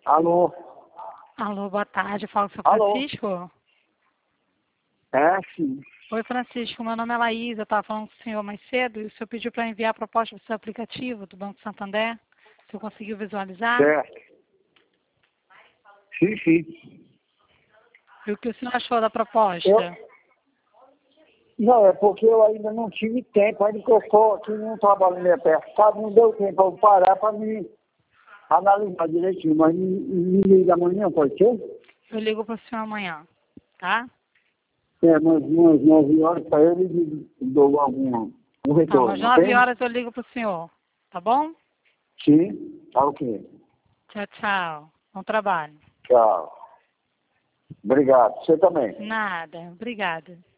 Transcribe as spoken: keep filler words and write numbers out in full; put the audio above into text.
Alô? Alô, boa tarde. Fala com o seu Alô? Francisco? É, sim. Oi, Francisco. Meu nome é Laís. Eu estava falando com o senhor mais cedo e o senhor pediu para enviar a proposta do seu aplicativo do Banco Santander. O senhor conseguiu visualizar? Certo. Sim, sim. E o que o senhor achou da proposta? Eu... Não, é porque eu ainda não tive tempo. Ainda que eu estou aqui num trabalho meio apertado, não deu tempo para eu parar para me analisar direitinho. Mas me, me liga amanhã, pode ser? Eu ligo para o senhor amanhã, tá? É, umas, umas nove horas para ele e dou algum um Tá, retorno, umas nove ok? horas eu ligo para o senhor, tá bom? Sim, tá ok. Tchau, tchau. Bom trabalho. Tchau. Obrigado. Você também. Nada. Obrigada.